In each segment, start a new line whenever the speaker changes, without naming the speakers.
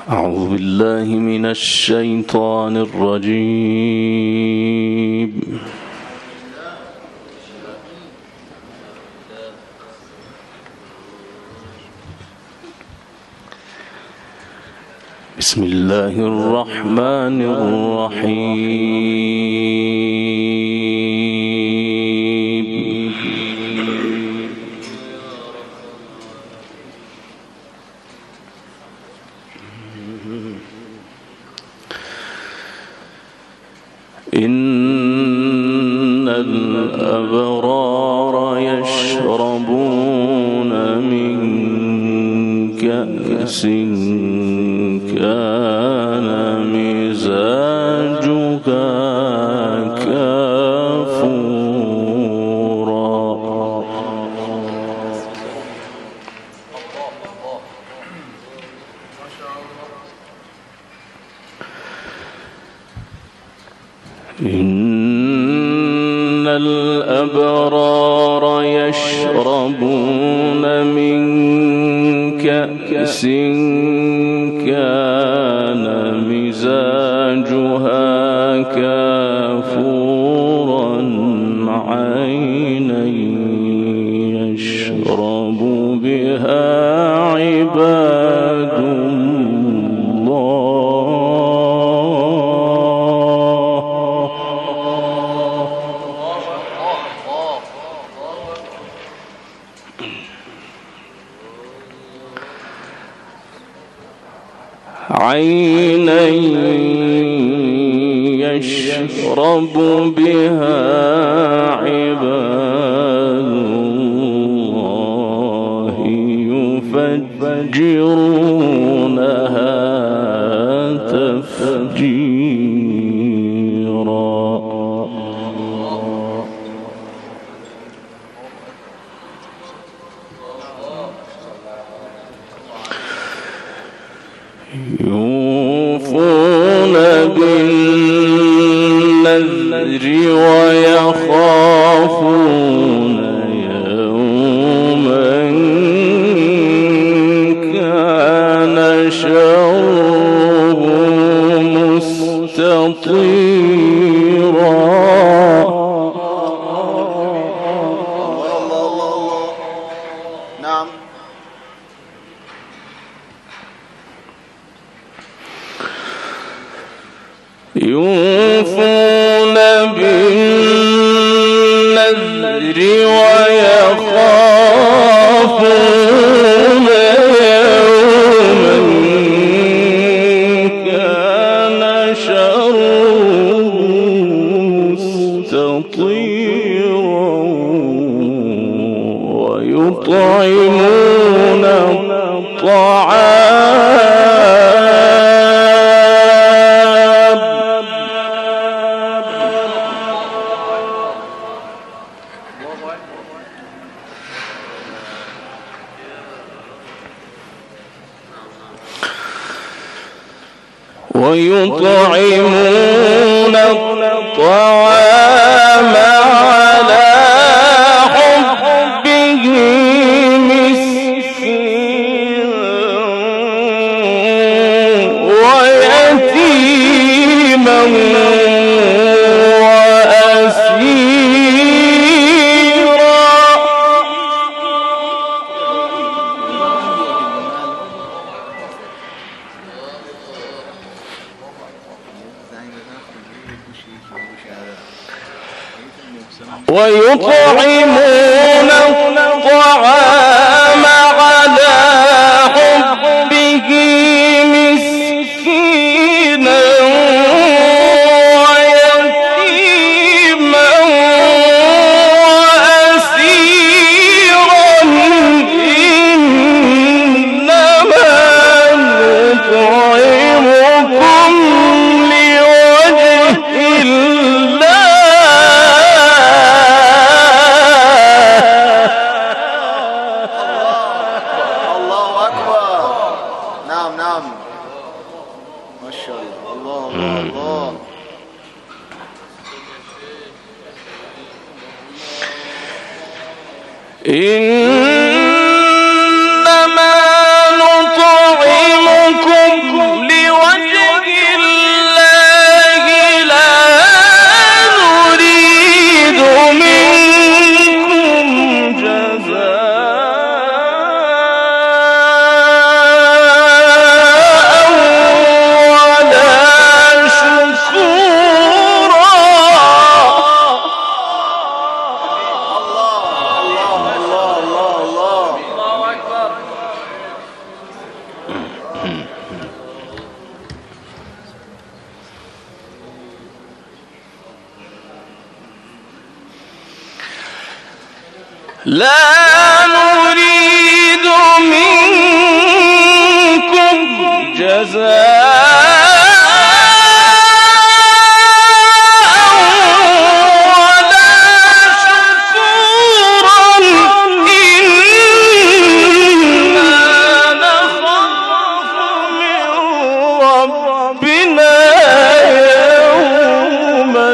أعوذ بالله من الشيطان الرجيم. بسم الله الرحمن الرحيم. إن الأبرار يشربون من كأس كان مزاجها كافورا. إن الأبرار يشربون من كأس كان مزاجها كافورا عينا يشرب بها عباد عينا يشرب بها عباد الله يفجرونها تفجيرا. يوفون بالنذر ويخافون يوما كان شره مستطيرا.
نعم.
يوفون بالنذر ويخافون يوما كان شره مستطيرا ويطعمون الطعام على حبه مسكينا ويتيما وأسيرا. ويطعمون الطعام على حبه مسكينا ويتيما وأسيرا. إنما نطعمكم لوجه الله إنما نطعمكم لا نريد منكم جزاء ولا شكورا إنا نخاف من ربنا يوما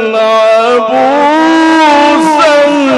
عبوسا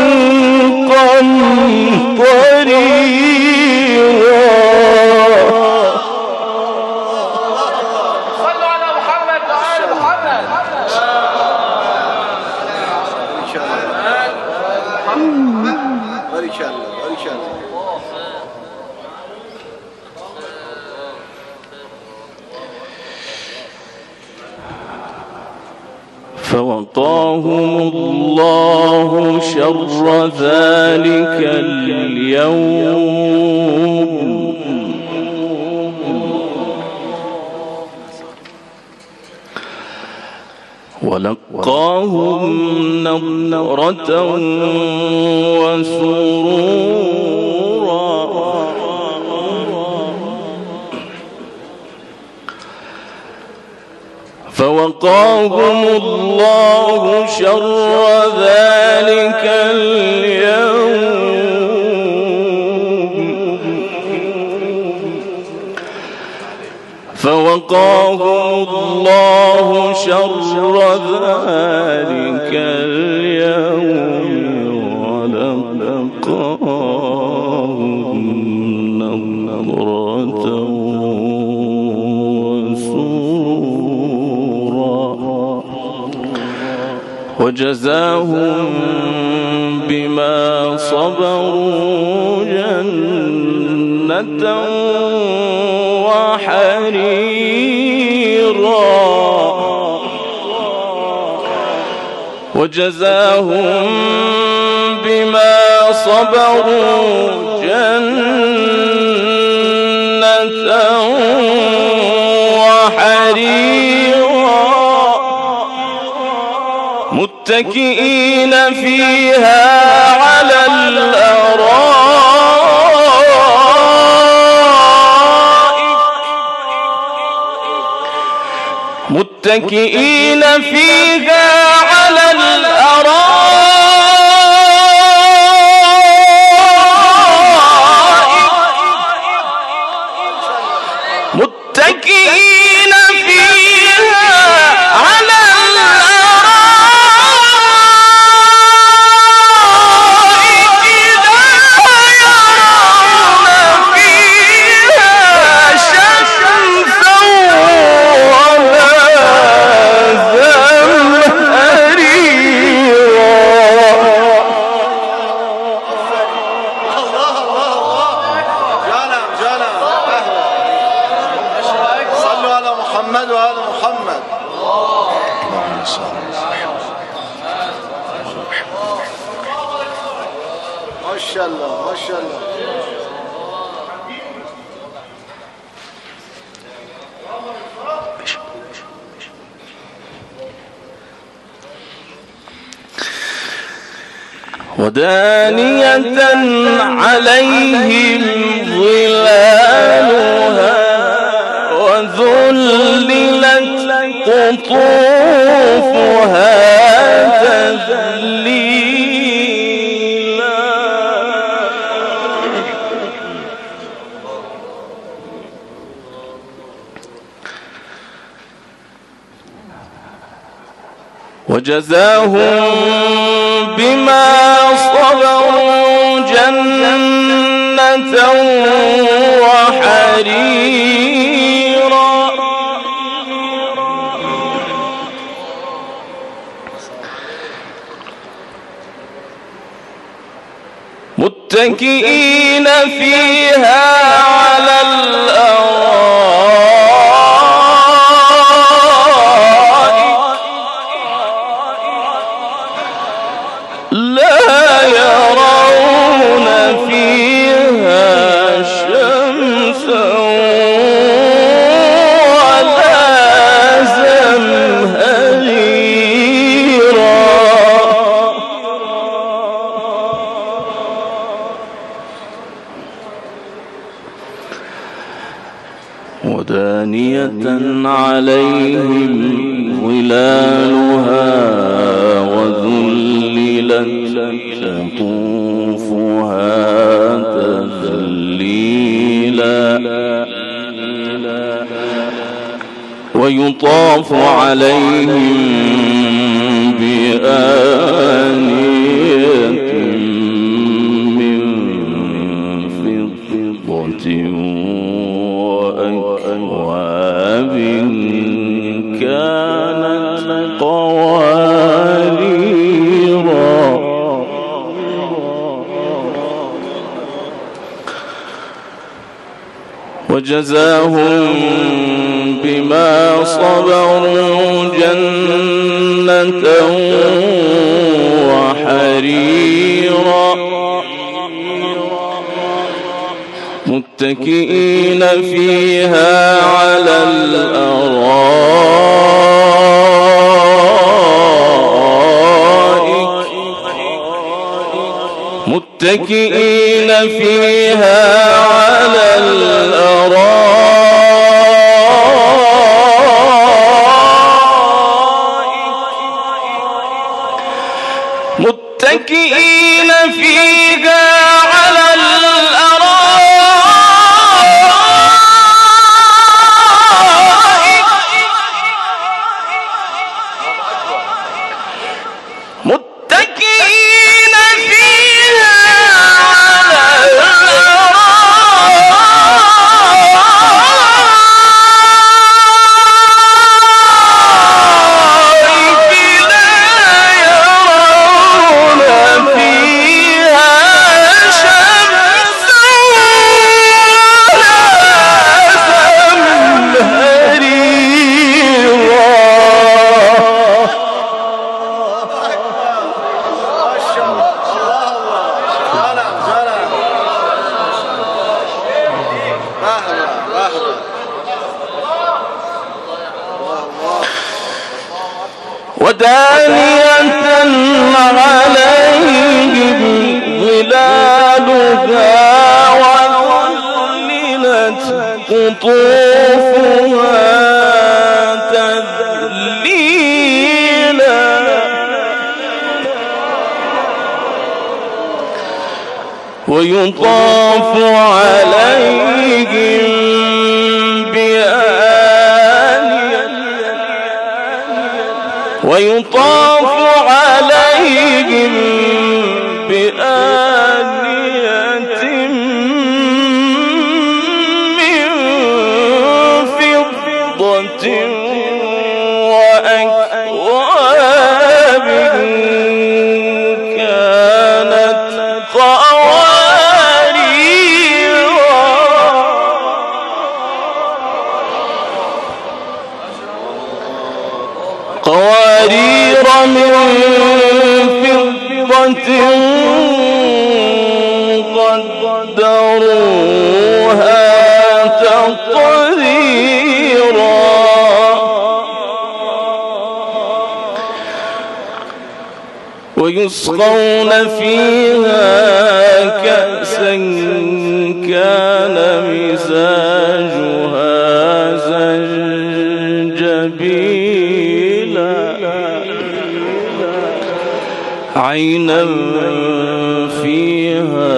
فوقاهم الله شر ذلك اليوم ولقاهم نضرة وسرورا فوقاهم الله شر ذلك اليوم فوقاهم الله شر ذلك اليوم ولقاهم نضرة وجزاهم بما صبروا جنة وحريرا وجزاهم بما صبروا جنة وحريرا متكئين فيها على الأرائك متكئين فيها على الأرائك متكئين فيها على ودانية عليهم ظلالها وذللت قطوفها تذليلا وجزاهم بما صبروا جنة وحريرا متكئين فيها على الأرائك لا يرون فيها شمسا دانية عليهم ظلالها وذللت قطوفها تذليلا ويطاف عليهم بآنية من فضة وأكواب كانت قواريرا وجزاهم بما صبروا جنة وحريرا متكئين فيها على الأرائك متكئين فيها على الأرائك متكئين فيها على الأرائك متكئين فيها على ودانية عليهم ظلالها وذللت قطوفها تذليلا ويطاف عليهم ويطاف عليهم بآنية من فضة وأكواب كانت قوارير من فضة قدروها تقديرا ويسقون فيها كأسا كان مزاجها زنجبيلا عينا فيها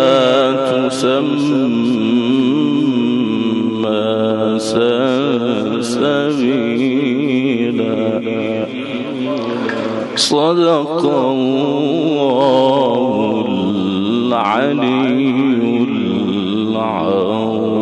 تسمى سلسبيلا صدق الله العلي العظيم.